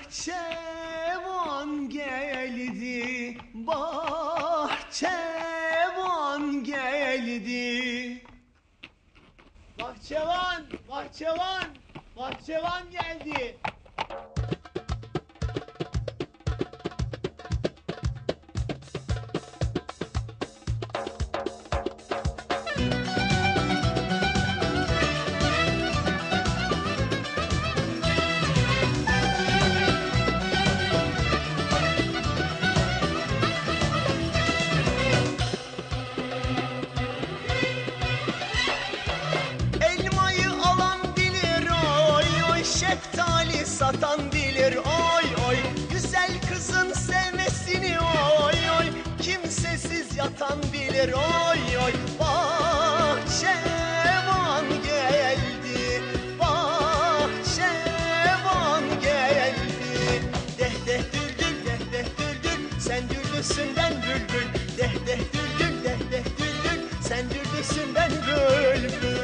Bahçevan geldi, bahçevan geldi. Bahçevan, bahçevan, bahçevan geldi. Elmayı alan bilir oy oy, şeftali satan bilir oy oy. Güzel kızın sevmesini oy oy, kimsesiz yatan bilir oy oy. Bahçevan geldi, bahçevan geldi. Deh deh düldül, deh deh düldül, sen düldülsünden bülbül. Deh deh düldül, deh deh düldül, sen düldülsünden bülbül.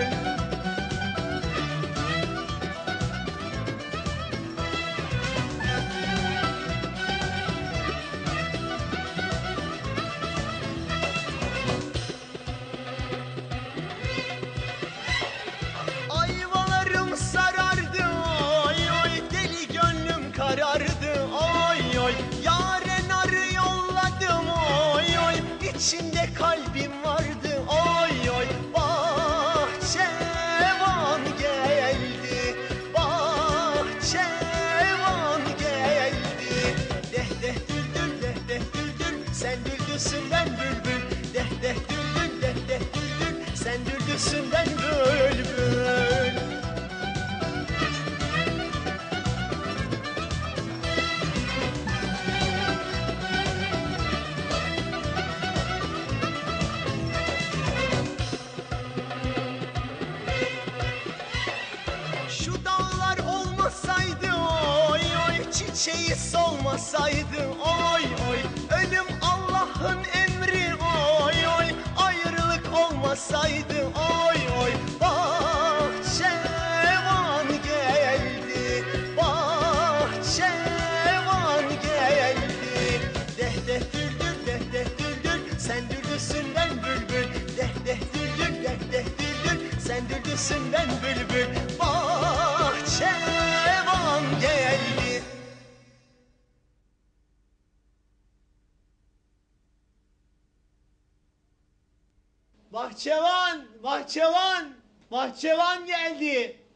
Ayvalarım sarardı oy oy, deli gönlüm karardı oy oy. Yâre narı yolladım oy oy, içinde kalbim vardı oy oy. Bahçevan geldi, bahçevan geldi. Deh deh düldül, deh deh düldül, sen düldülsün ben bülbül. Deh deh düldül, deh deh düldül, sen düldülsün ben bülbül. Şu dağlar olmasaydı oy oy, çiçeği solmasaydı oy oy. Ölüm Allah'ın emri oy oy, ayrılık olmasaydı oy oy. Bahçevan geldi, bahçevan geldi. Deh deh düldül, deh deh düldül, sen düldülsün ben bülbül. Deh deh düldül, deh deh düldül, sen düldülsün ben bülbül. Bahçevan geldi. Bahçevan, bahçevan, bahçevan geldi.